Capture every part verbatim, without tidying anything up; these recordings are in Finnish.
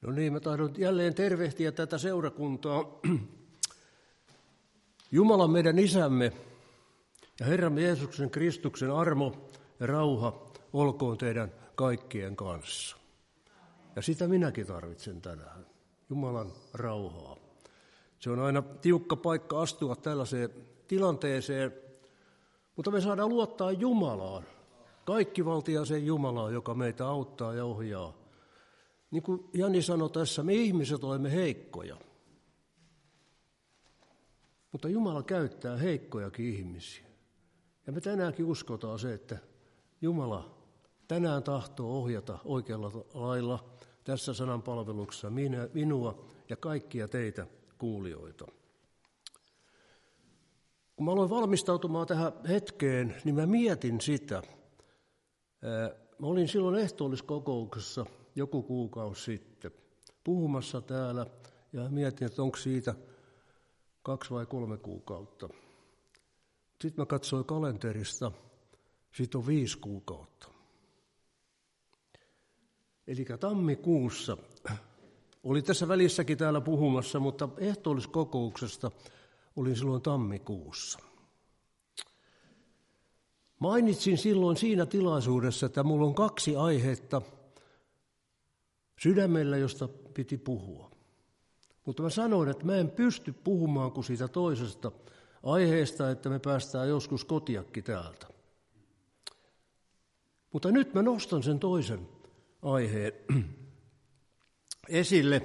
No niin, mä tahdon jälleen tervehtiä tätä seurakuntaa. Jumalan meidän isämme ja Herramme Jeesuksen Kristuksen armo ja rauha olkoon teidän kaikkien kanssa. Ja sitä minäkin tarvitsen tänään, Jumalan rauhaa. Se on aina tiukka paikka astua tällaiseen tilanteeseen, mutta me saadaan luottaa Jumalaan, kaikkivaltiaiseen Jumalaan, joka meitä auttaa ja ohjaa. Niin kuin Jani sanoi tässä, me ihmiset olemme heikkoja. Mutta Jumala käyttää heikkojakin ihmisiä. Ja me tänäänkin uskotaan se, että Jumala tänään tahtoo ohjata oikealla lailla tässä sananpalveluksessa minä, minua ja kaikkia teitä kuulijoita. Kun mä aloin valmistautumaan tähän hetkeen, niin mä mietin sitä. Mä olin silloin ehtoolliskokouksessa joku kuukausi sitten puhumassa täällä ja mietin, että onko siitä kaksi vai kolme kuukautta. Sitten mä katsoin kalenterista, siitä on viisi kuukautta. Eli tammikuussa, oli tässä välissäkin täällä puhumassa, mutta ehtoolliskokouksesta olin silloin tammikuussa. Mainitsin silloin siinä tilaisuudessa, että minulla on kaksi aihetta sydämellä, josta piti puhua. Mutta mä sanoin, että mä en pysty puhumaan kuin siitä toisesta aiheesta, että me päästään joskus kotiakki täältä. Mutta nyt mä nostan sen toisen aiheen esille.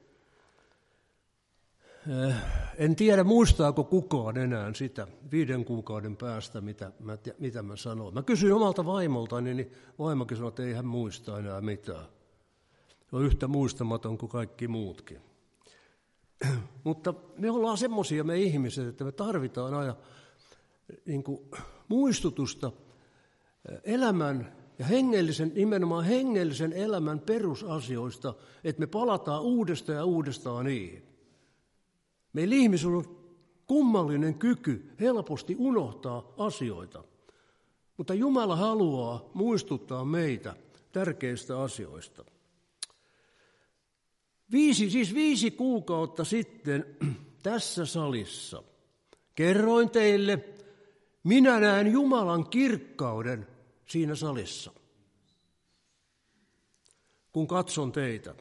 En tiedä, muistaako kukaan enää sitä viiden kuukauden päästä, mitä mä, mitä mä sanoin. Mä kysyin omalta vaimoltani, niin vaimokin sanoi, että ei hän muista enää mitään. Se on yhtä muistamaton kuin kaikki muutkin. Mutta me ollaan semmoisia me ihmiset, että me tarvitaan aina niin kuin muistutusta elämän ja hengellisen, nimenomaan hengellisen elämän perusasioista, että me palataan uudestaan ja uudestaan niihin. Meillä ihmisillä on kummallinen kyky helposti unohtaa asioita, mutta Jumala haluaa muistuttaa meitä tärkeistä asioista. Viisi, siis viisi kuukautta sitten tässä salissa kerroin teille, minä näen Jumalan kirkkauden siinä salissa, kun katson teitä.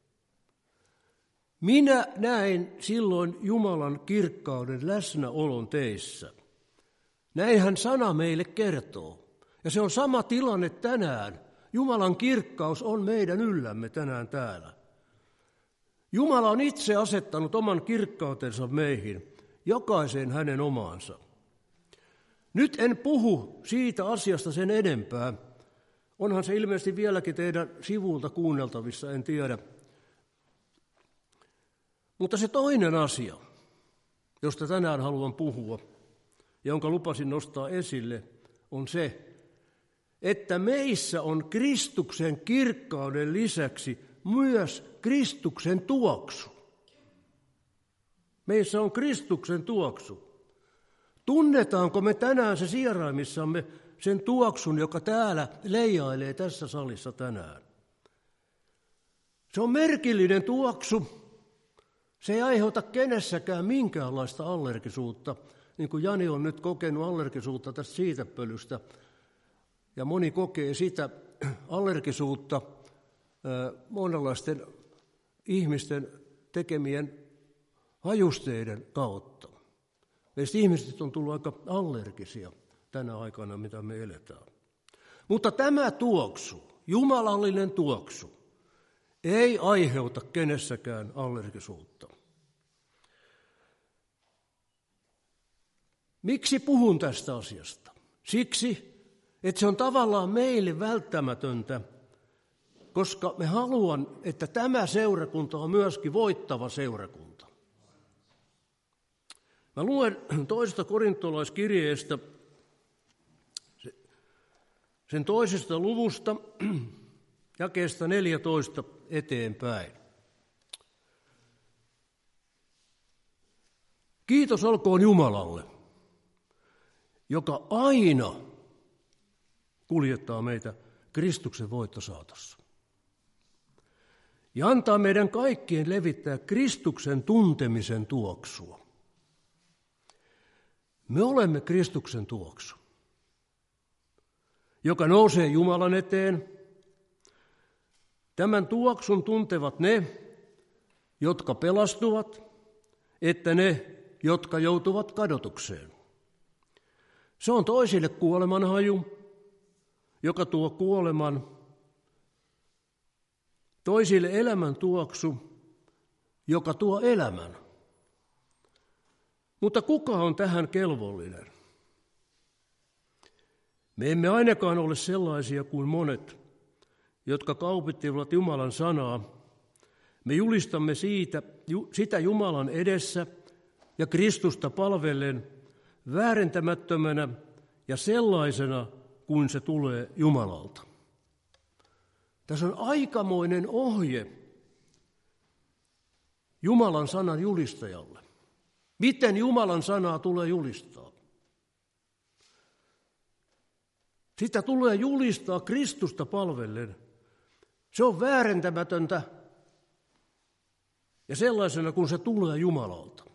Minä näin silloin Jumalan kirkkauden läsnäolon teissä. Näinhän sana meille kertoo. Ja se on sama tilanne tänään. Jumalan kirkkaus on meidän yllämme tänään täällä. Jumala on itse asettanut oman kirkkautensa meihin, jokaiseen hänen omaansa. Nyt en puhu siitä asiasta sen enempää. Onhan se ilmeisesti vieläkin teidän sivulta kuunneltavissa, en tiedä. Mutta se toinen asia, josta tänään haluan puhua, jonka lupasin nostaa esille, on se, että meissä on Kristuksen kirkkauden lisäksi myös Kristuksen tuoksu. Meissä on Kristuksen tuoksu. Tunnetaanko me tänään se sieraimissamme sen tuoksun, joka täällä leijailee tässä salissa tänään? Se on merkillinen tuoksu. Se ei aiheuta kenessäkään minkäänlaista allergisuutta, niin kuin Jani on nyt kokenut allergisuutta tästä siitepölystä. Ja moni kokee sitä allergisuutta monenlaisten ihmisten tekemien hajusteiden kautta. Meistä ihmiset on tullut aika allergisia tänä aikana, mitä me eletään. Mutta tämä tuoksu, jumalallinen tuoksu, ei aiheuta kenessäkään allergisuutta. Miksi puhun tästä asiasta? Siksi, että se on tavallaan meille välttämätöntä, koska me haluan, että tämä seurakunta on myöskin voittava seurakunta. Mä luen toisesta korintolaiskirjeestä, sen toisesta luvusta, jakeesta neljätoista eteenpäin. Kiitos olkoon Jumalalle, joka aina kuljettaa meitä Kristuksen voittosaatossa. ja antaa meidän kaikkien levittää Kristuksen tuntemisen tuoksua. Me olemme Kristuksen tuoksu, joka nousee Jumalan eteen. Tämän tuoksun tuntevat ne, jotka pelastuvat, että ne, jotka joutuvat kadotukseen. Se on toisille kuolemanhaju, joka tuo kuoleman, toisille elämän tuoksu, joka tuo elämän. Mutta kuka on tähän kelvollinen? Me emme ainakaan ole sellaisia kuin monet, jotka kaupittivat Jumalan sanaa. Me julistamme siitä, sitä Jumalan edessä ja Kristusta palvellen väärentämättömänä ja sellaisena kuin se tulee Jumalalta. Tässä on aikamoinen ohje Jumalan sanan julistajalle. Miten Jumalan sanaa tulee julistaa? Sitä tulee julistaa Kristusta palvellen. Se on väärentämätöntä ja sellaisena kuin se tulee Jumalalta.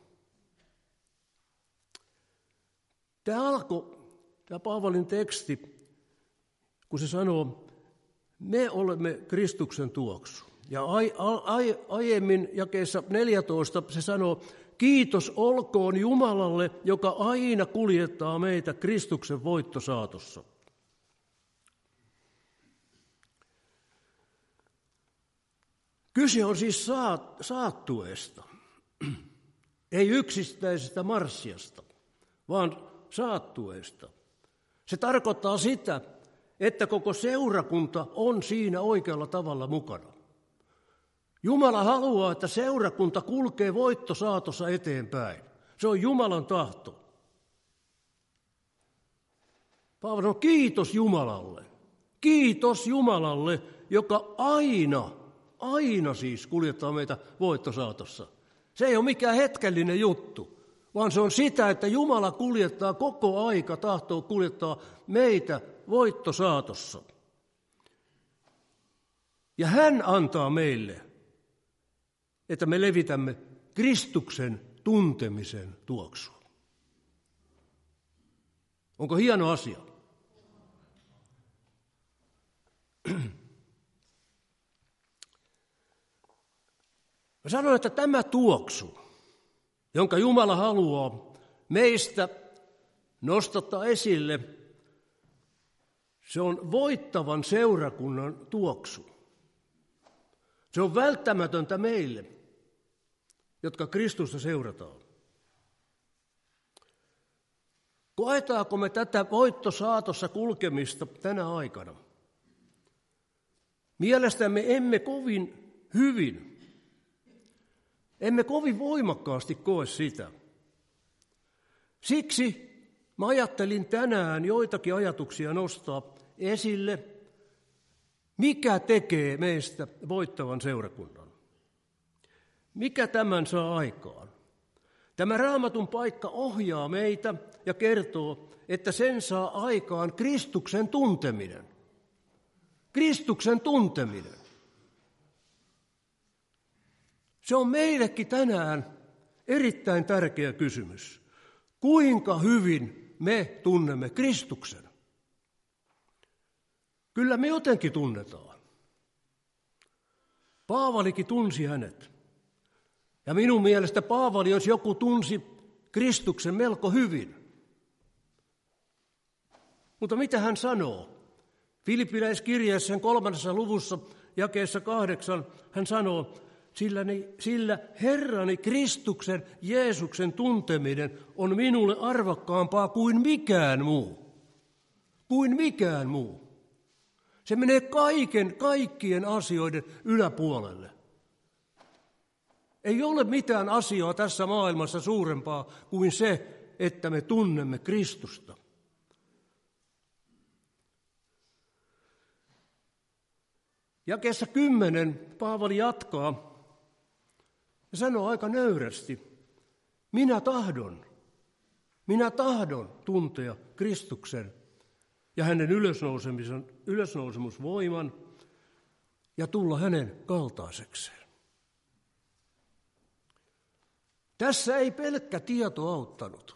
Tämä alkoi, tämä Paavalin teksti, kun se sanoo, me olemme Kristuksen tuoksu. Ja ai, ai, aiemmin jakeessa neljätoista se sanoo, kiitos olkoon Jumalalle, joka aina kuljettaa meitä Kristuksen voittosaatossa. Kyse on siis saat, saattueesta, ei yksittäisestä marssiasta, vaan saattueesta. Se tarkoittaa sitä, että koko seurakunta on siinä oikealla tavalla mukana. Jumala haluaa, että seurakunta kulkee voittosaatossa eteenpäin. Se on Jumalan tahto. Paavali sanoo, kiitos Jumalalle. Kiitos Jumalalle, joka aina, aina siis kuljettaa meitä voittosaatossa. Se ei ole mikään hetkellinen juttu, vaan se on sitä, että Jumala kuljettaa koko aika, tahtoo kuljettaa meitä voittosaatossa. Ja hän antaa meille, että me levitämme Kristuksen tuntemisen tuoksua. Onko hieno asia? Mä sanon, että tämä tuoksu, jonka Jumala haluaa meistä nostattaa esille, se on voittavan seurakunnan tuoksu. Se on välttämätöntä meille, jotka Kristusta seurataan. Koetaanko me tätä voittosaatossa kulkemista tänä aikana? Mielestämme emme kovin hyvin, emme kovin voimakkaasti koe sitä. Siksi mä ajattelin tänään joitakin ajatuksia nostaa esille, mikä tekee meistä voittavan seurakunnan. Mikä tämän saa aikaan? Tämä Raamatun paikka ohjaa meitä ja kertoo, että sen saa aikaan Kristuksen tunteminen. Kristuksen tunteminen. Se on meillekin tänään erittäin tärkeä kysymys. Kuinka hyvin me tunnemme Kristuksen? Kyllä me jotenkin tunnetaan. Paavalikin tunsi hänet. Ja minun mielestä Paavali, jos joku tunsi Kristuksen melko hyvin. Mutta mitä hän sanoo? Filippiläiskirjeessä kolmannessa luvussa jakeessa kahdeksan hän sanoo, sillä, sillä Herrani Kristuksen Jeesuksen tunteminen on minulle arvokkaampaa kuin mikään muu. Kuin mikään muu. Se menee kaiken, kaikkien asioiden yläpuolelle. Ei ole mitään asiaa tässä maailmassa suurempaa kuin se, että me tunnemme Kristusta. Jakeessa kymmenen Paavali jatkaa ja sanoo aika nöyrästi, minä tahdon, minä tahdon tuntea Kristuksen ja hänen ylösnousemusvoiman ja tulla hänen kaltaisekseen. Tässä ei pelkkä tieto auttanut.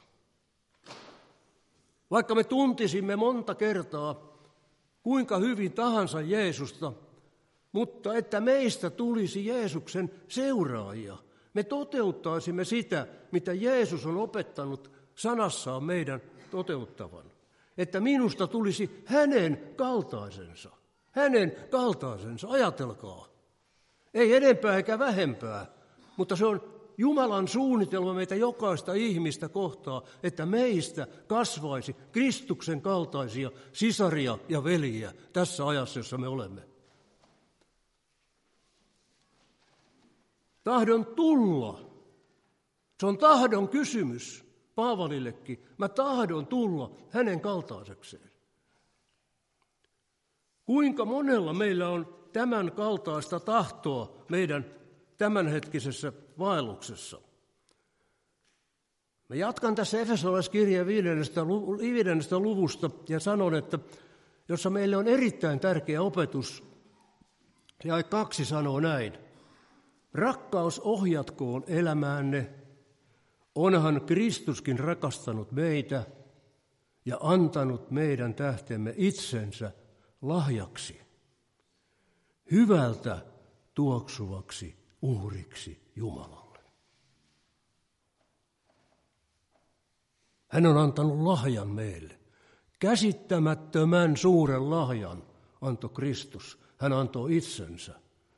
Vaikka me tuntisimme monta kertaa kuinka hyvin tahansa Jeesusta, mutta että meistä tulisi Jeesuksen seuraajia. Me toteuttaisimme sitä, mitä Jeesus on opettanut sanassaan meidän toteuttavan. Että minusta tulisi hänen kaltaisensa. Hänen kaltaisensa, ajatelkaa. Ei enempää eikä vähempää, mutta se on Jumalan suunnitelma meitä jokaista ihmistä kohtaa, että meistä kasvaisi Kristuksen kaltaisia sisaria ja veljiä tässä ajassa, jossa me olemme. Tahdon tulla. Se on tahdon kysymys Paavalillekin. Mä tahdon tulla hänen kaltaisekseen. Kuinka monella meillä on tämän kaltaista tahtoa meidän tämänhetkisessä vaelluksessa? Mä jatkan tässä Efesolaiskirjeen viidennestä luvusta ja sanon, että jossa meille on erittäin tärkeä opetus. Ja kaksi sanoo näin. Rakkaus ohjatkoon elämäänne, onhan Kristuskin rakastanut meitä ja antanut meidän tähtemme itsensä lahjaksi, hyvältä tuoksuvaksi uhriksi Jumalalle. Hän on antanut lahjan meille. Käsittämättömän suuren lahjan antoi Kristus. Hän antoi itsensä.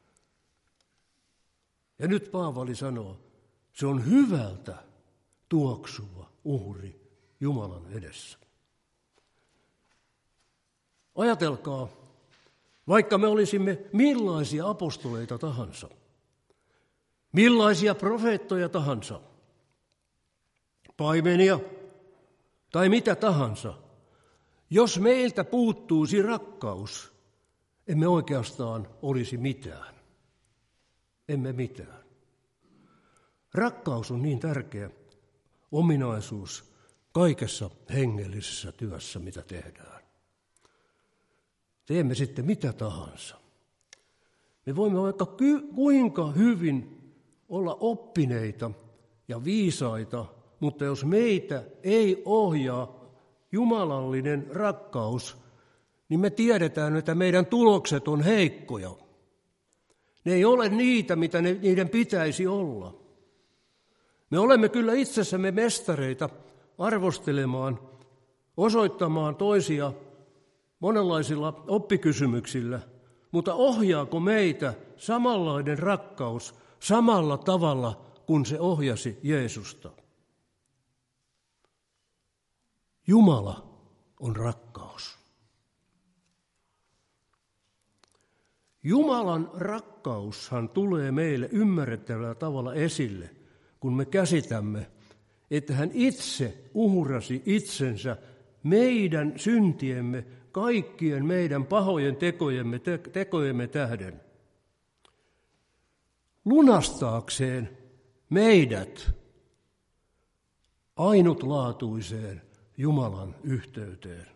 Ja nyt Paavali sanoo, se on hyvältä tuoksuva uhri Jumalan edessä. Ajatelkaa, vaikka me olisimme millaisia apostoleita tahansa, millaisia profeettoja tahansa, paimenia tai mitä tahansa, jos meiltä puuttuisi rakkaus, emme oikeastaan olisi mitään. Emme mitään. Rakkaus on niin tärkeä ominaisuus kaikessa hengellisessä työssä, mitä tehdään. Teemme sitten mitä tahansa. Me voimme vaikka ky- kuinka hyvin olla oppineita ja viisaita, mutta jos meitä ei ohjaa jumalallinen rakkaus, niin me tiedetään, että meidän tulokset on heikkoja. Ne ei ole niitä, mitä ne, niiden pitäisi olla. Me olemme kyllä itsessämme mestareita arvostelemaan, osoittamaan toisia monenlaisilla oppikysymyksillä, mutta ohjaako meitä samanlainen rakkaus samalla tavalla kuin se ohjasi Jeesusta? Jumala on rakkaus. Jumalan rakkaushan tulee meille ymmärrettävällä tavalla esille, kun me käsitämme, että hän itse uhrasi itsensä meidän syntiemme, kaikkien meidän pahojen tekojemme, te- tekojemme tähden. Lunastaakseen meidät ainutlaatuiseen Jumalan yhteyteen.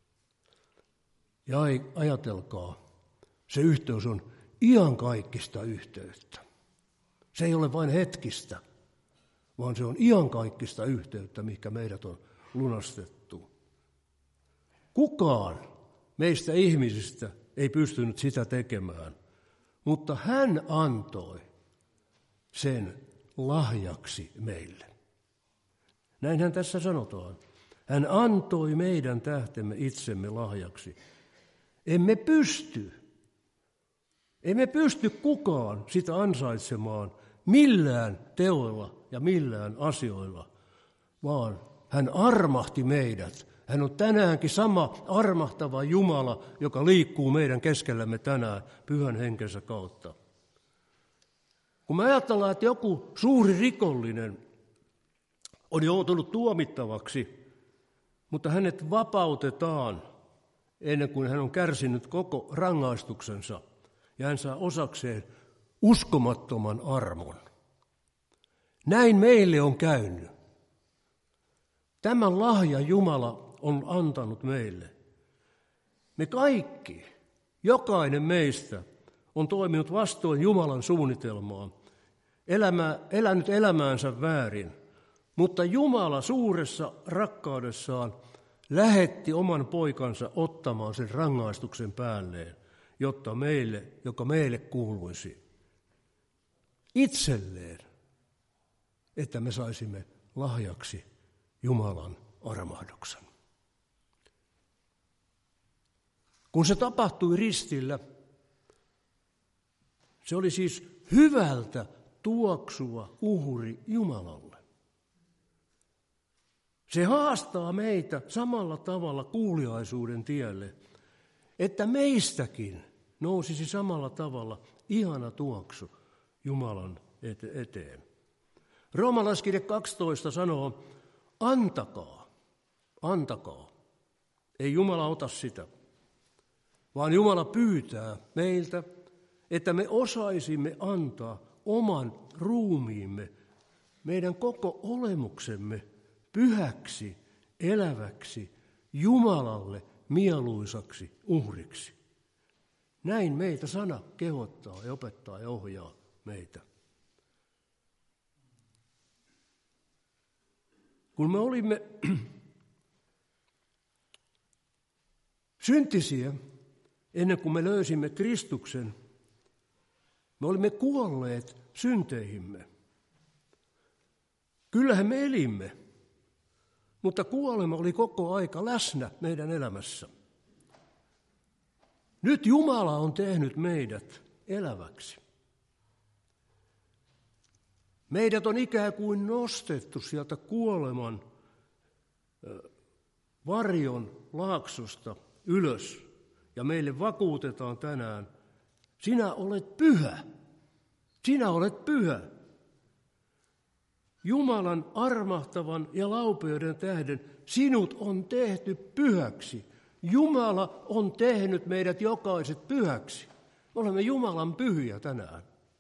Ja ajatelkaa, se yhteys on iankaikkista yhteyttä. Se ei ole vain hetkistä, vaan se on iankaikkista yhteyttä, mikä meidät on lunastettu. Kukaan meistä ihmisistä ei pystynyt sitä tekemään, mutta hän antoi sen lahjaksi meille. Näinhän tässä sanotaan. Hän antoi meidän tähtemme itsemme lahjaksi. Emme pysty, emme pysty kukaan sitä ansaitsemaan millään teoilla ja millään asioilla, vaan hän armahti meidät. Hän on tänäänkin sama armahtava Jumala, joka liikkuu meidän keskellämme tänään Pyhän Henkensä kautta. Kun me ajatellaan, että joku suuri rikollinen on joutunut tuomittavaksi, mutta hänet vapautetaan ennen kuin hän on kärsinyt koko rangaistuksensa ja hän saa osakseen uskomattoman armon. Näin meille on käynyt. Tämän lahjan Jumala on antanut meille. Me kaikki, jokainen meistä, on toiminut vastoin Jumalan suunnitelmaa, elämä, elänyt elämäänsä väärin, mutta Jumala suuressa rakkaudessaan lähetti oman poikansa ottamaan sen rangaistuksen päälleen, jotta meille, joka meille kuuluisi itselleen, että me saisimme lahjaksi Jumalan armahduksen. Kun se tapahtui ristillä, se oli siis hyvältä tuoksuva uhri Jumalalle. Se haastaa meitä samalla tavalla kuuliaisuuden tielle, että meistäkin nousisi samalla tavalla ihana tuoksu Jumalan eteen. Roomalaiskirje kaksitoista sanoo, antakaa, antakaa. Ei Jumala ota sitä, vaan Jumala pyytää meiltä, että me osaisimme antaa oman ruumiimme, meidän koko olemuksemme pyhäksi, eläväksi, Jumalalle mieluisaksi uhriksi. Näin meitä sana kehottaa ja opettaa ja ohjaa meitä. Kun me olimme syntisiä, ennen kuin me löysimme Kristuksen, me olimme kuolleet synteihimme. Kyllähän me elimme, mutta kuolema oli koko aika läsnä meidän elämässä. Nyt Jumala on tehnyt meidät eläväksi. Meidät on ikään kuin nostettu sieltä kuoleman varjon laaksosta ylös. Ja meille vakuutetaan tänään, sinä olet pyhä. Sinä olet pyhä. Jumalan armahtavan ja laupeuden tähden sinut on tehty pyhäksi. Jumala on tehnyt meidät jokaiset pyhäksi. Me olemme Jumalan pyhiä tänään.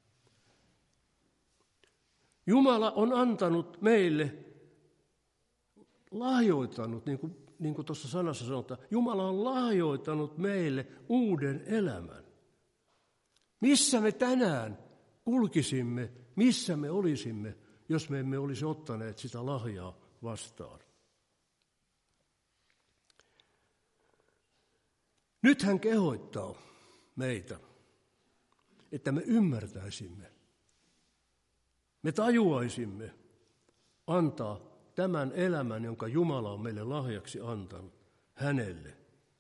Jumala on antanut meille, lahjoittanut, niin kuin, niin kuin tuossa sanassa sanotaan, Jumala on lahjoittanut meille uuden elämän. Missä me tänään kulkisimme, missä me olisimme, jos me emme olisi ottaneet sitä lahjaa vastaan. Nyt hän kehottaa meitä, että me ymmärtäisimme, me tajuaisimme antaa tämän elämän, jonka Jumala on meille lahjaksi antanut, hänelle.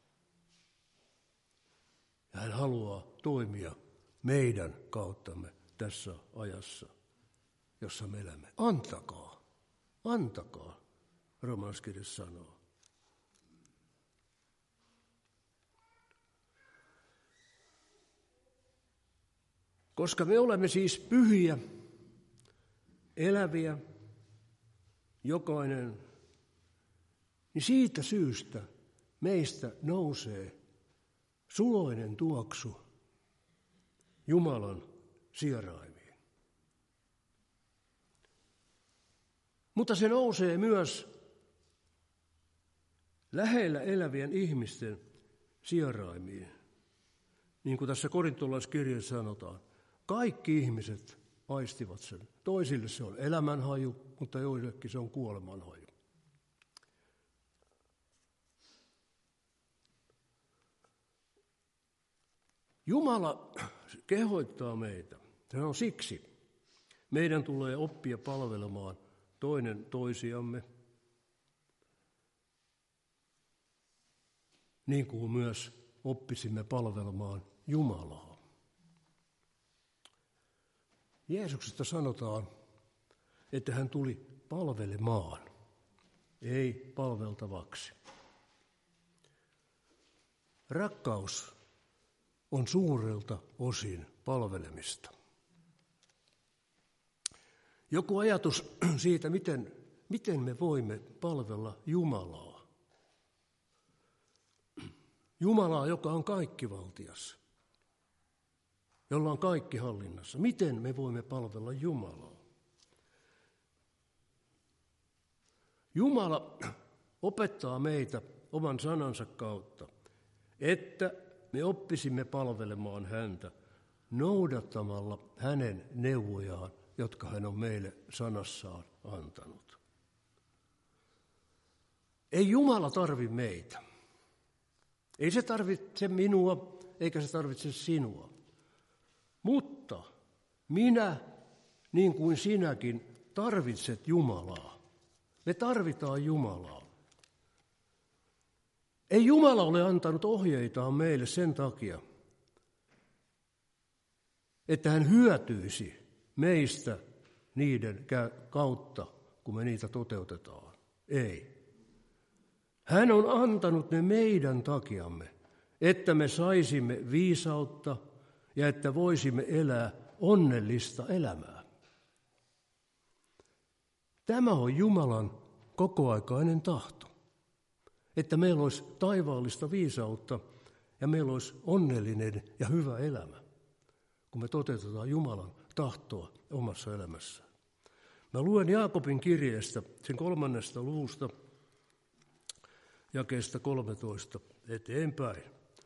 Ja hän haluaa toimia meidän kauttamme tässä ajassa, jossa me elämme. Antakaa, antakaa, Roomalaiskirje sanoo. Koska me olemme siis pyhiä, eläviä, jokainen, niin siitä syystä meistä nousee suloinen tuoksu Jumalan sieraimiin. Mutta se nousee myös lähellä elävien ihmisten sieraimiin. Niin kuin tässä korintolaiskirjassa sanotaan, kaikki ihmiset aistivat sen. Toisille se on elämänhaju, mutta joillekin se on kuolemanhaju. Jumala kehottaa meitä. Se on siksi. Meidän tulee oppia palvelemaan toinen toisiamme, niin kuin myös oppisimme palvelemaan Jumalaa. Jeesuksesta sanotaan, että hän tuli palvelemaan, ei palveltavaksi. Rakkaus on suurelta osin palvelemista. Joku ajatus siitä, miten, miten me voimme palvella Jumalaa. Jumalaa, joka on kaikkivaltias, jolla on kaikki hallinnassa. Miten me voimme palvella Jumalaa? Jumala opettaa meitä oman sanansa kautta, että me oppisimme palvelemaan häntä noudattamalla hänen neuvojaan, jotka hän on meille sanassaan antanut. Ei Jumala tarvi meitä. Ei se tarvitse minua, eikä se tarvitse sinua. Mutta minä, niin kuin sinäkin, tarvitset Jumalaa. Me tarvitaan Jumalaa. Ei Jumala ole antanut ohjeitaan meille sen takia, että hän hyötyisi meistä niiden kautta, kun me niitä toteutetaan. Ei. Hän on antanut ne meidän takiamme, että me saisimme viisautta ja että voisimme elää onnellista elämää. Tämä on Jumalan kokoaikainen tahto, että meillä olisi taivaallista viisautta ja meillä olisi onnellinen ja hyvä elämä, kun me toteutetaan Jumalan tahtoa omassa elämässään. Mä luen Jaakobin kirjeestä, sen kolmannesta luvusta, jakeesta kolmetoista eteenpäin.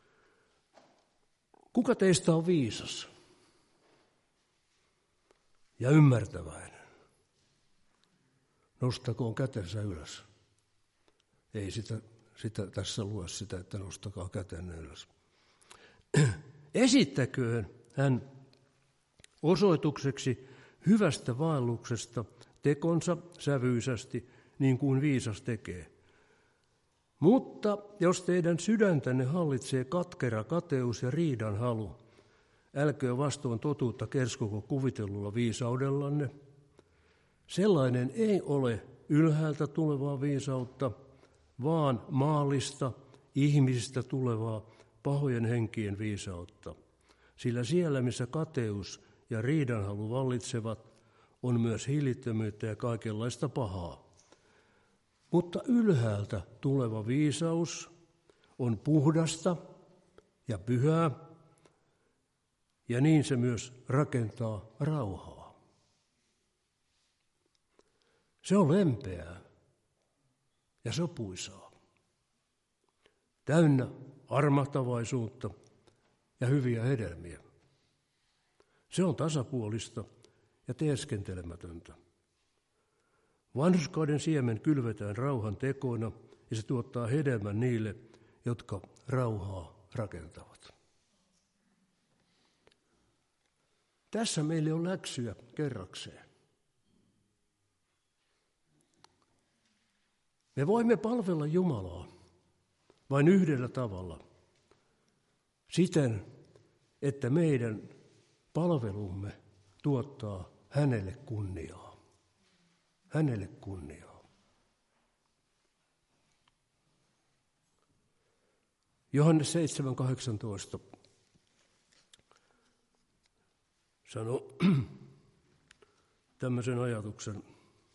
Kuka teistä on viisas ja ymmärtäväinen? Nostakoon kätensä ylös. Ei sitä, sitä tässä lue sitä, että nostakaa kätenne ylös. Esittäköön hän osoitukseksi hyvästä vaelluksesta tekonsa sävyisästi, niin kuin viisas tekee. Mutta jos teidän sydäntänne hallitsee katkera kateus ja riidan halu, älköön vastoin totuutta kerskoko kuvitellulla viisaudellanne. Sellainen ei ole ylhäältä tulevaa viisautta, vaan maallista, ihmisistä tulevaa, pahojen henkien viisautta. Sillä siellä, missä kateus ja riidanhalu vallitsevat, on myös hillittömyyttä ja kaikenlaista pahaa. Mutta ylhäältä tuleva viisaus on puhdasta ja pyhää, ja niin se myös rakentaa rauhaa. Se on lempeää ja sopuisaa, täynnä armahtavaisuutta ja hyviä hedelmiä. Se on tasapuolista ja teeskentelemätöntä. Vanhurskauden siemen kylvetään rauhan tekoina ja se tuottaa hedelmän niille, jotka rauhaa rakentavat. Tässä meille on läksyjä kerrakseen. Me voimme palvella Jumalaa vain yhdellä tavalla. Siten, että meidän palvelumme tuottaa hänelle kunniaa. Hänelle kunniaa. Johannes seitsemän kahdeksantoista sanoi tämmöisen ajatuksen.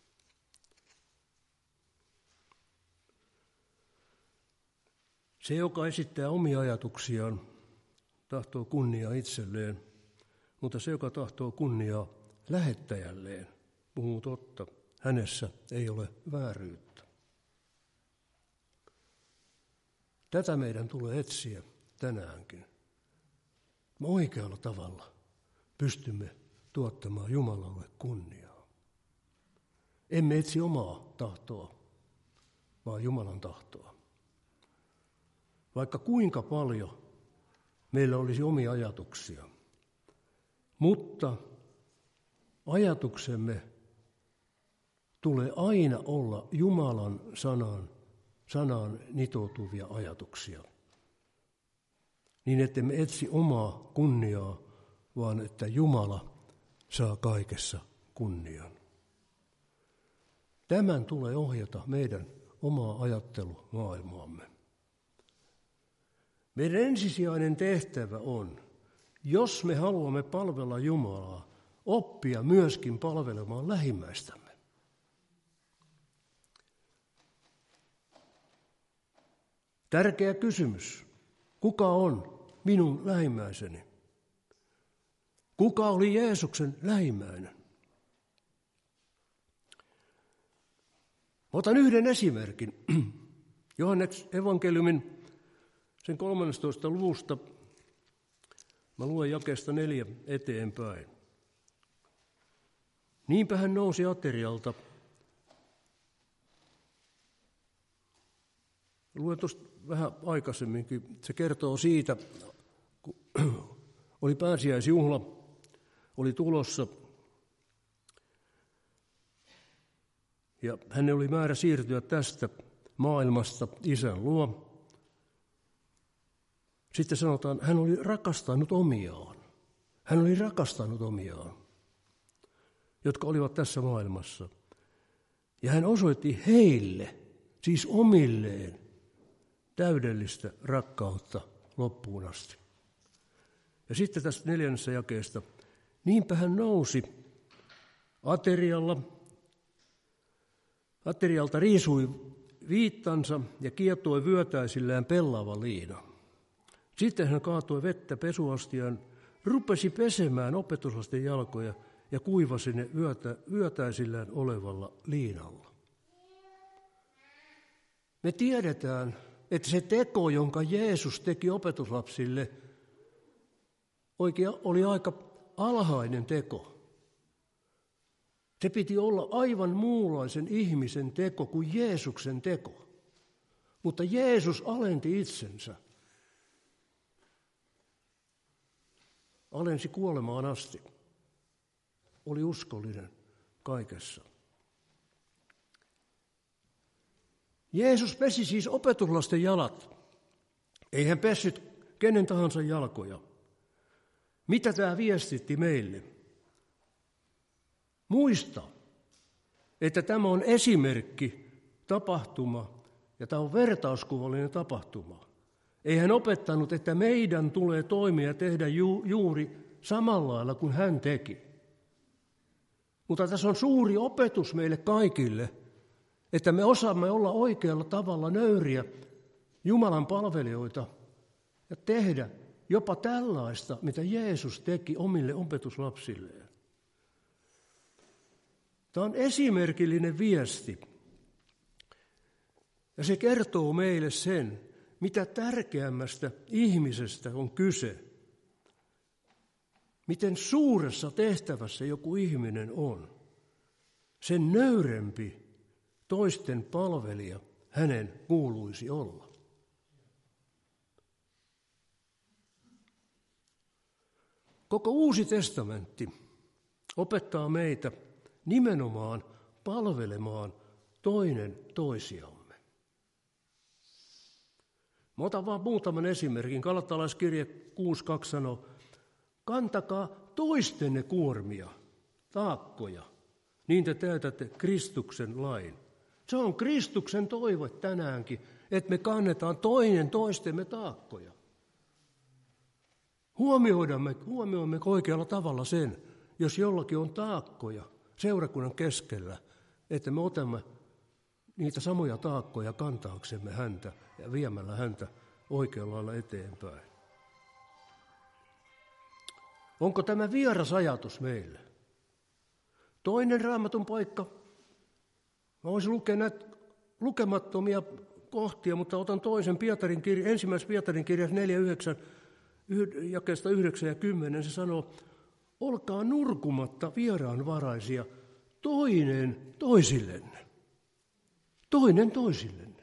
Se, joka esittää omia ajatuksiaan, tahtoo kunniaa itselleen, mutta se, joka tahtoo kunniaa lähettäjälleen, puhuu totta. Hänessä ei ole vääryyttä. Tätä meidän tulee etsiä tänäänkin. Me oikealla tavalla pystymme tuottamaan Jumalalle kunniaa. Emme etsi omaa tahtoa, vaan Jumalan tahtoa. Vaikka kuinka paljon meillä olisi omia ajatuksia, mutta ajatuksemme tulee aina olla Jumalan sanan, sanaan nitoutuvia ajatuksia. Niin, että me etsi omaa kunniaa, vaan että Jumala saa kaikessa kunnian. Tämän tulee ohjata meidän omaa ajattelumaailmaamme. Meidän ensisijainen tehtävä on, jos me haluamme palvella Jumalaa, oppia myöskin palvelemaan lähimmäistämme. Tärkeä kysymys. Kuka on minun lähimmäiseni? Kuka oli Jeesuksen lähimmäinen? Otan yhden esimerkin. Johannes evankeliumin sen kolmannestatoista luvusta Mä luen jakeesta neljä eteenpäin. Niinpä hän nousi aterialta. Luen tuosta vähän aikaisemminkin. Se kertoo siitä, kun oli pääsiäisjuhla, oli tulossa. Ja hänen oli määrä siirtyä tästä maailmasta isän luo. Sitten sanotaan, hän oli rakastanut omiaan. Hän oli rakastanut omiaan, jotka olivat tässä maailmassa. Ja hän osoitti heille, siis omilleen, täydellistä rakkautta loppuun asti. Ja sitten tästä neljännessä jakeesta. Niinpä hän nousi aterialla. Aterialta riisui viittansa ja kietoi vyötäisillään pellava liina. Sitten hän kaatoi vettä pesuastiaan, rupesi pesemään opetuslasten jalkoja ja kuivasi ne vyötä, vyötäisillään olevalla liinalla. Me tiedetään, että se teko, jonka Jeesus teki opetuslapsille, oikein oli aika alhainen teko. Se piti olla aivan muunlaisen ihmisen teko kuin Jeesuksen teko. Mutta Jeesus alenti itsensä. Alensi kuolemaan asti. Oli uskollinen kaikessa. Jeesus pesi siis opetuslasten jalat. Ei hän pessyt kenen tahansa jalkoja. Mitä tämä viestitti meille? Muista, että tämä on esimerkki tapahtuma ja tämä on vertauskuvallinen tapahtuma. Ei hän opettanut, että meidän tulee toimia ja tehdä ju- juuri samalla lailla kuin hän teki. Mutta tässä on suuri opetus meille kaikille, että me osaamme olla oikealla tavalla nöyriä Jumalan palvelijoita ja tehdä jopa tällaista, mitä Jeesus teki omille opetuslapsilleen. Tämä on esimerkillinen viesti. Ja se kertoo meille sen, mitä tärkeämmästä ihmisestä on kyse. Miten suuressa tehtävässä joku ihminen on. Sen nöyrempi toisten palvelija hänen kuuluisi olla. Koko Uusi testamentti opettaa meitä nimenomaan palvelemaan toinen toisiamme. Mä otan vaan muutaman esimerkin. Galatalaiskirje kuusi kaksi sanoo, kantakaa toistenne kuormia, taakkoja, niin te täytätte Kristuksen lain. Se on Kristuksen toive tänäänkin, että me kannetaan toinen toistemme taakkoja. Huomioidamme, huomioimme oikealla tavalla sen, jos jollakin on taakkoja seurakunnan keskellä, että me otamme niitä samoja taakkoja kantaaksemme häntä ja viemällä häntä oikealla lailla eteenpäin. Onko tämä vieras ajatus meille? Toinen Raamatun paikka. Mä voisin lukea näitä lukemattomia kohtia, mutta otan toisen Pietarin kirja, ensimmäisen Pietarin kirjassa neljä yhdeksän, jakeesta yhdeksän ja kymmenen. Se sanoo, olkaa nurkumatta vieraanvaraisia toinen toisillenne. Toinen toisillenne.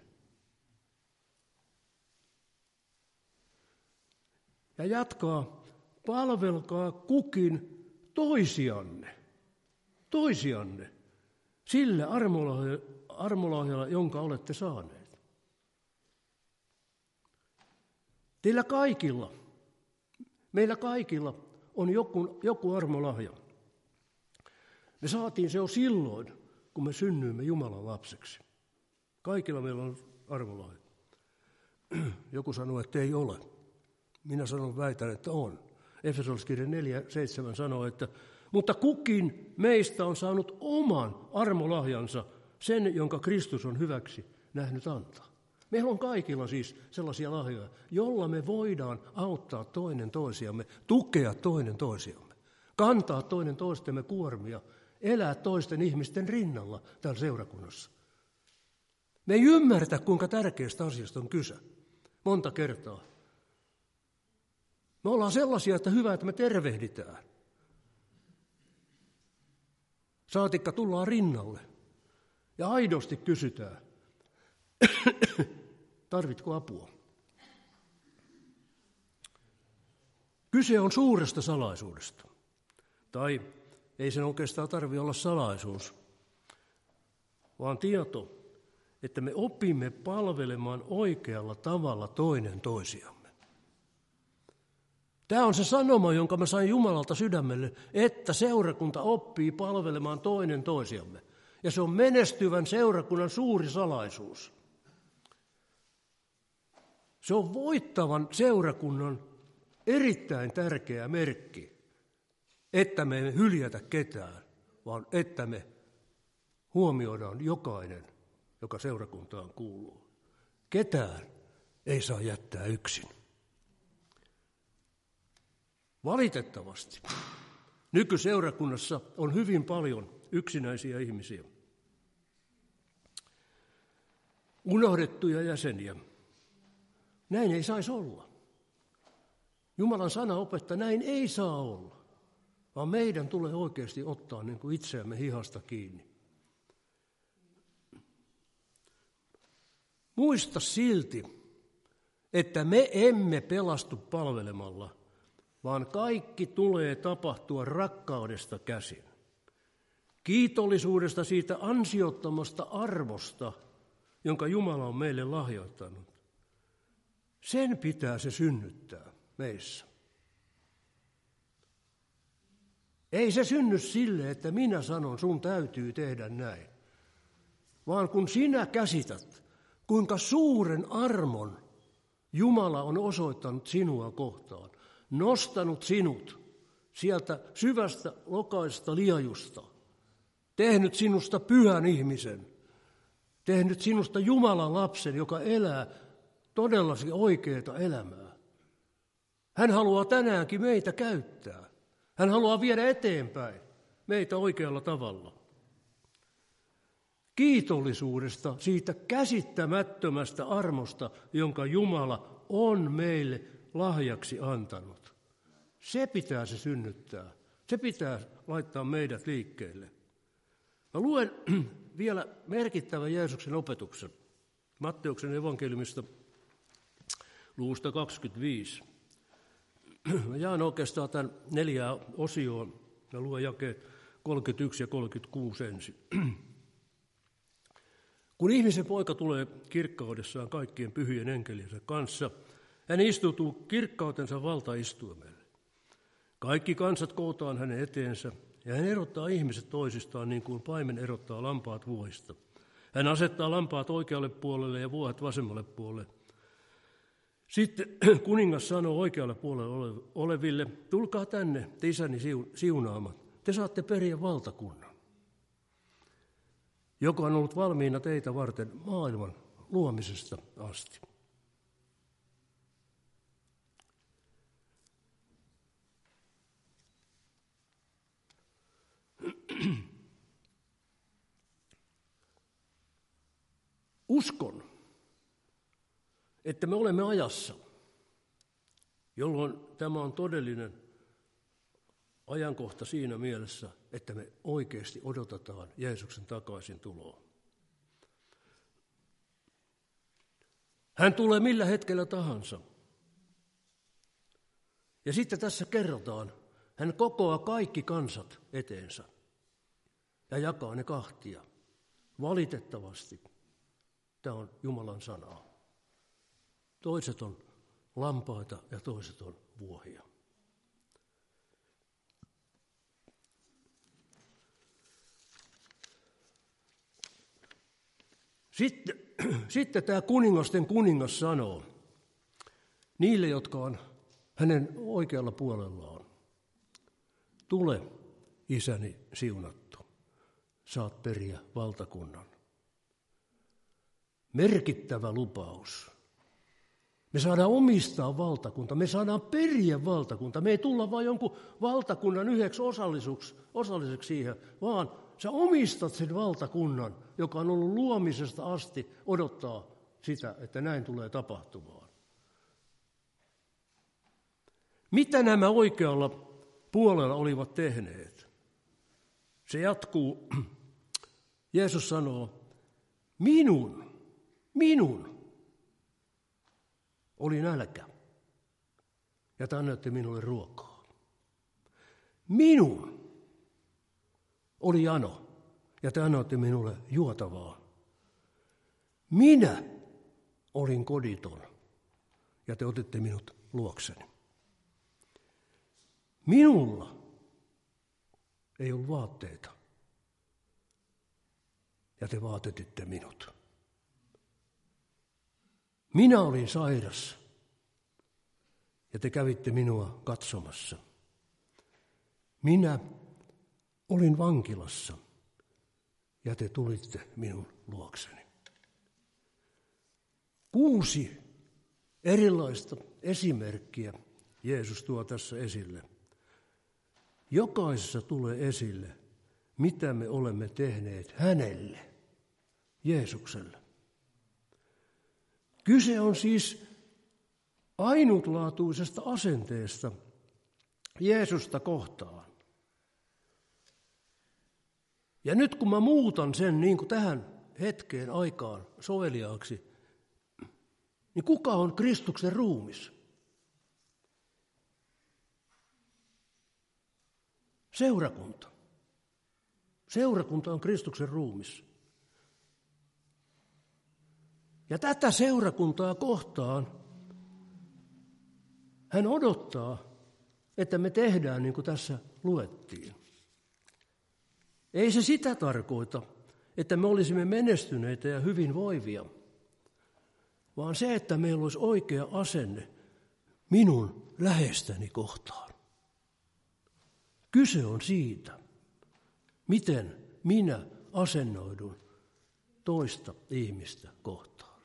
Ja jatkaa, palvelkaa kukin toisianne. Toisianne. Sillä armolahjalla, jonka olette saaneet. Teillä kaikilla, meillä kaikilla on joku, joku armolahja. Me saatiin se jo silloin, kun me synnyimme Jumalan lapseksi. Kaikilla meillä on armolahja. Joku sanoo, että ei ole. Minä sanon, väitän, että on. Efesolaiskirja neljä seitsemän sanoo, että mutta kukin meistä on saanut oman armolahjansa, sen, jonka Kristus on hyväksi nähnyt antaa. Meillä on kaikilla siis sellaisia lahjoja, jolla me voidaan auttaa toinen toisiamme, tukea toinen toisiamme, kantaa toinen toistemme kuormia, elää toisten ihmisten rinnalla täällä seurakunnassa. Me ei ymmärretä, kuinka tärkeästä asiasta on kyse monta kertaa. Me ollaan sellaisia, että hyvä, että me tervehditään. Saatikka tullaan rinnalle ja aidosti kysytään, tarvitko apua? Kyse on suuresta salaisuudesta. Tai ei sen oikeastaan tarvitse olla salaisuus, vaan tieto, että me opimme palvelemaan oikealla tavalla toinen toisiamme. Tämä on se sanoma, jonka mä sain Jumalalta sydämelle, että seurakunta oppii palvelemaan toinen toisiamme. Ja se on menestyvän seurakunnan suuri salaisuus. Se on voittavan seurakunnan erittäin tärkeä merkki, että me emme hyljätä ketään, vaan että me huomioidaan jokainen, joka seurakuntaan kuuluu. Ketään ei saa jättää yksin. Valitettavasti nykyseurakunnassa on hyvin paljon yksinäisiä ihmisiä, unohdettuja jäseniä. Näin ei saisi olla. Jumalan sana opettaa, näin ei saa olla, vaan meidän tulee oikeasti ottaa niin kuin itseämme hihasta kiinni. Muista silti, että me emme pelastu palvelemalla, vaan kaikki tulee tapahtua rakkaudesta käsin. Kiitollisuudesta siitä ansiottomasta arvosta, jonka Jumala on meille lahjoittanut. Sen pitää se synnyttää meissä. Ei se synny sille, että minä sanon, sun täytyy tehdä näin. Vaan kun sinä käsität, kuinka suuren armon Jumala on osoittanut sinua kohtaan, nostanut sinut sieltä syvästä lokaisesta liejusta, tehnyt sinusta pyhän ihmisen, tehnyt sinusta Jumalan lapsen, joka elää todellakin oikeaa elämää. Hän haluaa tänäänkin meitä käyttää. Hän haluaa viedä eteenpäin meitä oikealla tavalla. Kiitollisuudesta siitä käsittämättömästä armosta, jonka Jumala on meille lahjaksi antanut. Se pitää se synnyttää. Se pitää laittaa meidät liikkeelle. Mä luen vielä merkittävän Jeesuksen opetuksen Matteuksen evankeliumista luvusta kaksikymmentäviisi. Mä jaan oikeastaan tämän neljään osioon. Mä luen jakeet kolmekymmentäyksi ja kolmekymmentäkuusi ensin. Kun ihmisen poika tulee kirkkaudessaan kaikkien pyhien enkeliensä kanssa, hän istuutuu kirkkautensa valtaistuimelle. Kaikki kansat kootaan hänen eteensä, ja hän erottaa ihmiset toisistaan niin kuin paimen erottaa lampaat vuohista. Hän asettaa lampaat oikealle puolelle ja vuohet vasemmalle puolelle. Sitten kuningas sanoo oikealle puolelle oleville, tulkaa tänne, te isäni siunaamat, te saatte periä valtakunnan, joka on ollut valmiina teitä varten maailman luomisesta asti. Uskon, että me olemme ajassa, jolloin tämä on todellinen ajankohta siinä mielessä, että me oikeasti odotetaan Jeesuksen takaisin tuloa. Hän tulee millä hetkellä tahansa. Ja sitten tässä kerrotaan, hän kokoaa kaikki kansat eteensä ja jakaa ne kahtia. Valitettavasti tämä on Jumalan sanaa. Toiset on lampaita ja toiset on vuohia. Sitten, sitten tämä kuningasten kuningas sanoo niille, jotka on hänen oikealla puolellaan. Tule, isäni siunattu, saat periä valtakunnan. Merkittävä lupaus. Me saadaan omistaa valtakunta, me saadaan periä valtakunta. Me ei tulla vain jonkun valtakunnan yhdeksi osalliseksi, osalliseksi siihen, vaan sä omistat sen valtakunnan, joka on ollut luomisesta asti odottaa sitä, että näin tulee tapahtumaan. Mitä nämä oikealla puolella olivat tehneet? Se jatkuu. Jeesus sanoo, minun, minun oli nälkä ja te annoitte minulle ruokaa. Minun oli jano ja te annoitte minulle juotavaa. Minä olin koditon ja te otitte minut luokseni. Minulla ei ollut vaatteita ja te vaatetitte minut. Minä olin sairas ja te kävitte minua katsomassa. Minä olin vankilassa ja te tulitte minun luokseni. Kuusi erilaista esimerkkiä Jeesus tuo tässä esille. Jokaisessa tulee esille, mitä me olemme tehneet hänelle, Jeesukselle. Kyse on siis ainutlaatuisesta asenteesta Jeesusta kohtaan. Ja nyt kun mä muutan sen niin kuin tähän hetkeen aikaan soveliaaksi, niin kuka on Kristuksen ruumis? Seurakunta. Seurakunta on Kristuksen ruumis. Ja tätä seurakuntaa kohtaan hän odottaa, että me tehdään niin kuin tässä luettiin. Ei se sitä tarkoita, että me olisimme menestyneitä ja hyvinvoivia, vaan se, että meillä olisi oikea asenne minun lähestäni kohtaan. Kyse on siitä, miten minä asennoidun toista ihmistä kohtaan.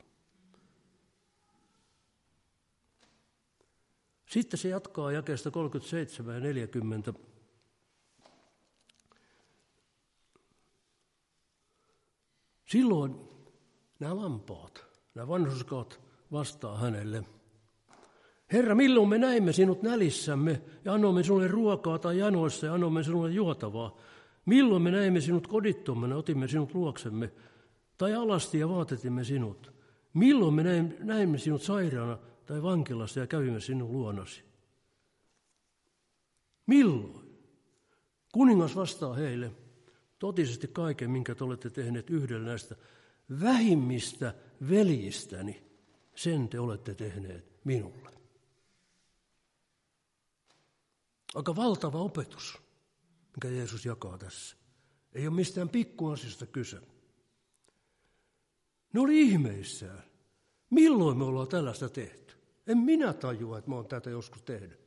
Sitten se jatkaa jakeesta kolmekymmentäseitsemän ja neljäkymmentä. Silloin nämä lampaat, nämä vanhurskaat vastaa hänelle. Herra, milloin me näimme sinut nälissämme ja annoimme sinulle ruokaa tai janoissa ja annoimme sinulle juotavaa? Milloin me näimme sinut kodittomana, otimme sinut luoksemme tai alasti ja vaatetimme sinut? Milloin me näimme sinut sairaana tai vankilassa ja kävimme sinun luonasi? Milloin? Kuningas vastaa heille, totisesti kaiken, minkä te olette tehneet yhdellä näistä vähimmistä veljistäni, sen te olette tehneet minulle. Aika valtava opetus, mikä Jeesus jakaa tässä. Ei ole mistään pikkuasiasta kyse. Ne oli ihmeissään. Milloin me ollaan tällaista tehty? En minä tajua, että mä oon tätä joskus tehnyt.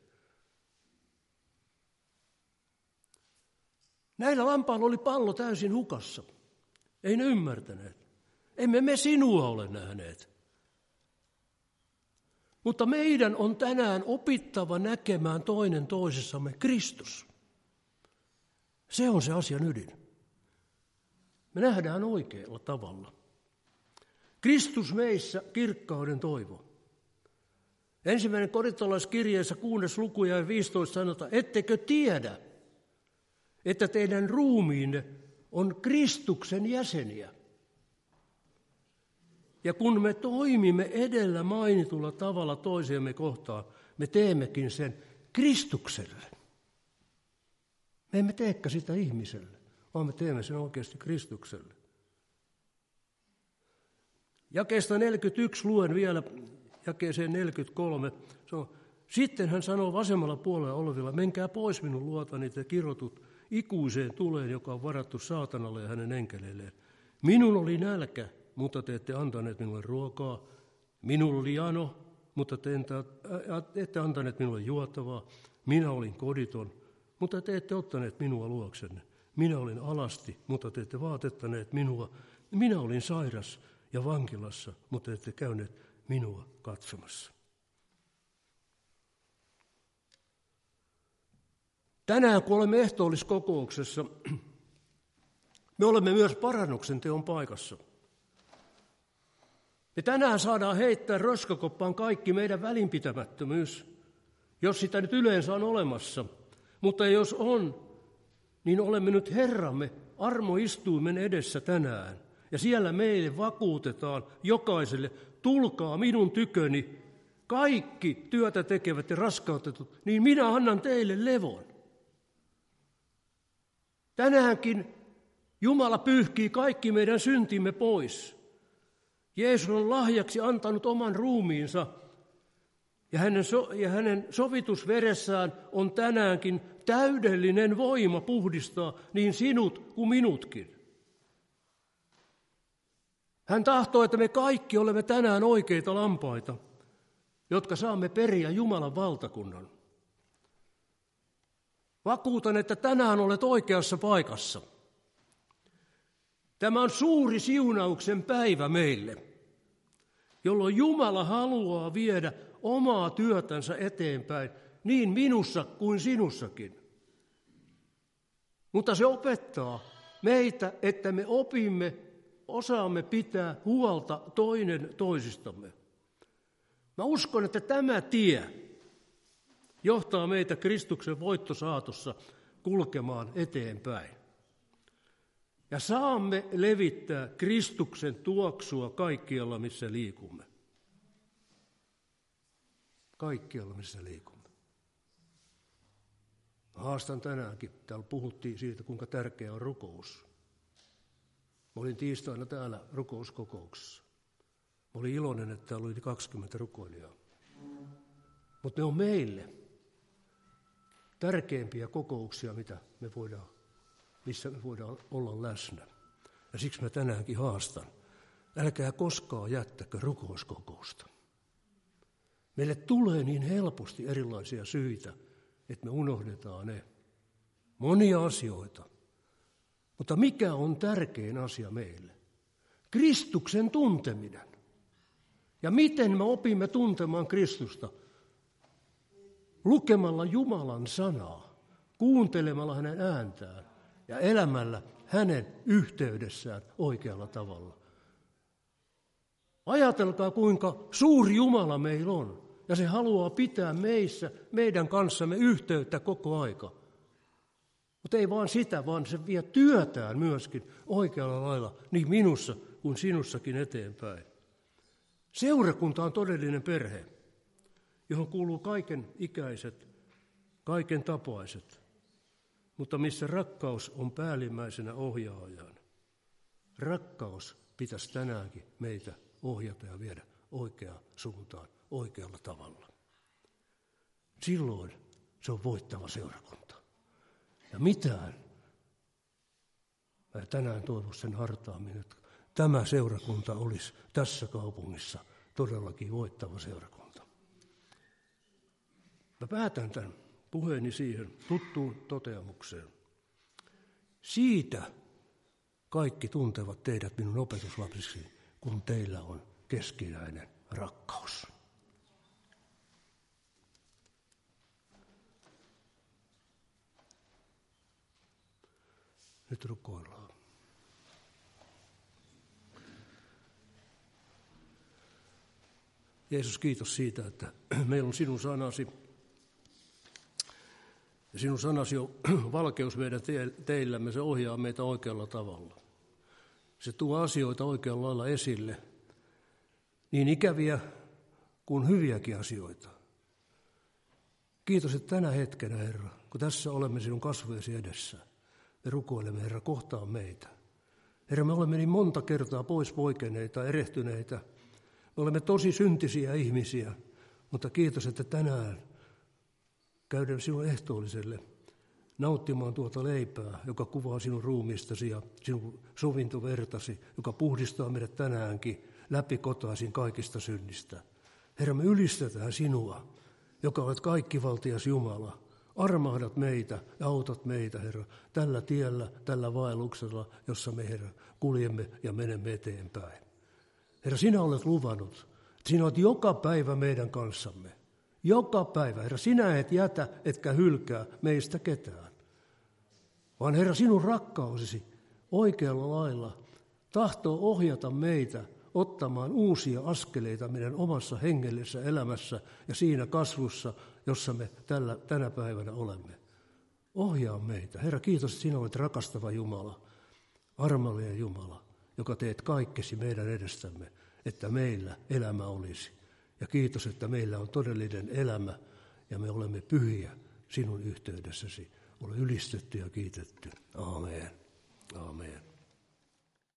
Näillä lampailla oli pallo täysin hukassa. Ei ne ymmärtäneet. Emme me sinua ole nähneet. Mutta meidän on tänään opittava näkemään toinen toisessamme Kristus. Se on se asian ydin. Me nähdään oikealla tavalla. Kristus meissä kirkkauden toivo. Ensimmäinen korintolaiskirjeessä kuudes luku ja viisitoista sanotaan, ettekö tiedä, että teidän ruumiinne on Kristuksen jäseniä. Ja kun me toimimme edellä mainitulla tavalla toisiamme kohtaan, me teemmekin sen Kristukselle. Me emme teekään sitä ihmiselle, vaan me teemme sen oikeasti Kristukselle. Jakeesta neljäkymmentäyksi luen vielä jakeeseen neljäkymmentäkolme. Sitten hän sanoo vasemmalla puolella olevilla, menkää pois minun luotani te kirotut ikuiseen tuleen, joka on varattu saatanalle ja hänen enkeleilleen. Minun oli nälkä, mutta te ette antaneet minulle ruokaa. Minulla oli jano, mutta te ette antaneet minulle juotavaa. Minä olin koditon, mutta te ette ottaneet minua luoksenne. Minä olin alasti, mutta te ette vaatettaneet minua. Minä olin sairas ja vankilassa, mutta ette käyneet minua katsomassa. Tänään, kun olemme ehtoolliskokouksessa, me olemme myös parannuksen teon paikassa. Me tänään saadaan heittää roskakoppaan kaikki meidän välinpitämättömyys jos sitä nyt yleensä on olemassa. Mutta jos on, niin olemme nyt Herramme armoistuimen edessä tänään. Ja siellä meille vakuutetaan jokaiselle, tulkaa minun tyköni, kaikki työtä tekevät ja raskautetut, niin minä annan teille levon. Tänäänkin Jumala pyyhkii kaikki meidän syntimme pois. Jeesus on lahjaksi antanut oman ruumiinsa, ja hänen, so, ja hänen sovitusveressään on tänäänkin täydellinen voima puhdistaa niin sinut kuin minutkin. Hän tahtoo, että me kaikki olemme tänään oikeita lampaita, jotka saamme periä Jumalan valtakunnan. Vakuutan, että tänään olet oikeassa paikassa. Tämä on suuri siunauksen päivä meille, jolloin Jumala haluaa viedä omaa työtänsä eteenpäin, niin minussa kuin sinussakin. Mutta se opettaa meitä, että me opimme, osaamme pitää huolta toinen toisistamme. Mä uskon, että tämä tie johtaa meitä Kristuksen voittosaatossa kulkemaan eteenpäin. Ja saamme levittää Kristuksen tuoksua kaikkialla, missä liikumme. Kaikkialla, missä liikumme. Mä haastan tänäänkin. Täällä puhuttiin siitä, kuinka tärkeä on rukous. Mä olin tiistaina täällä rukouskokouksessa. Mä olin iloinen, että täällä oli kaksikymmentä rukoilijaa. Mutta ne on meille tärkeimpiä kokouksia, mitä me voidaan, missä me voidaan olla läsnä. Ja siksi mä tänäänkin haastan. Älkää koskaan jättäkö rukouskokousta. Meille tulee niin helposti erilaisia syitä, että me unohdetaan ne. Monia asioita. Mutta mikä on tärkein asia meille? Kristuksen tunteminen. Ja miten me opimme tuntemaan Kristusta? Lukemalla Jumalan sanaa, kuuntelemalla hänen ääntään ja elämällä hänen yhteydessään oikealla tavalla. Ajatelkaa, kuinka suuri Jumala meillä on, ja se haluaa pitää meissä, meidän kanssamme yhteyttä koko aika. Mutta ei vaan sitä, vaan se vie työtään myöskin oikealla lailla, niin minussa kuin sinussakin eteenpäin. Seurakunta on todellinen perhe, johon kuuluu kaiken ikäiset, kaiken tapaiset, mutta missä rakkaus on päällimmäisenä ohjaajana. Rakkaus pitäisi tänäänkin meitä ohjata ja viedä oikeaan suuntaan, oikealla tavalla. Silloin se on voittava seurakunta. Ja mitään, mä tänään toivon sen hartaammin, että tämä seurakunta olisi tässä kaupungissa todellakin voittava seurakunta. Mä päätän tämän puheeni siihen tuttuun toteamukseen. Siitä kaikki tuntevat teidät minun opetuslapsiksi, kun teillä on keskinäinen rakkaus. Nyt rukoillaan. Jeesus, kiitos siitä, että meillä on sinun sanasi. Ja sinun sanasi on valkeus meidän teillämme, se ohjaa meitä oikealla tavalla. Se tuo asioita oikealla lailla esille, niin ikäviä kuin hyviäkin asioita. Kiitos, että tänä hetkenä, Herra, kun tässä olemme sinun kasvojesi edessä, me rukoilemme, Herra, kohtaa meitä. Herra, me olemme niin monta kertaa pois poikeneita, erehtyneitä. Me olemme tosi syntisiä ihmisiä, mutta kiitos, että tänään käydään sinun ehtoolliselle nauttimaan tuota leipää, joka kuvaa sinun ruumiistasi ja sinun sovintovertasi, joka puhdistaa meidät tänäänkin läpi kotaisin kaikista synnistä. Herra, me ylistetään sinua, joka olet kaikkivaltias Jumala. Armahdat meitä ja autat meitä, Herra, tällä tiellä, tällä vaelluksella, jossa me, Herra, kuljemme ja menemme eteenpäin. Herra, sinä olet luvannut, että sinä olet joka päivä meidän kanssamme. Joka päivä, Herra, sinä et jätä, etkä hylkää meistä ketään. Vaan, Herra, sinun rakkausesi oikealla lailla tahtoo ohjata meitä ottamaan uusia askeleita meidän omassa hengellisessä elämässä ja siinä kasvussa, jossa me tällä, tänä päivänä olemme. Ohjaa meitä. Herra, kiitos, että sinä olet rakastava Jumala, armollinen Jumala, joka teet kaikkesi meidän edestämme, että meillä elämä olisi. Ja kiitos, että meillä on todellinen elämä ja me olemme pyhiä sinun yhteydessäsi. Ole ylistetty ja kiitetty. Aamen. Aamen.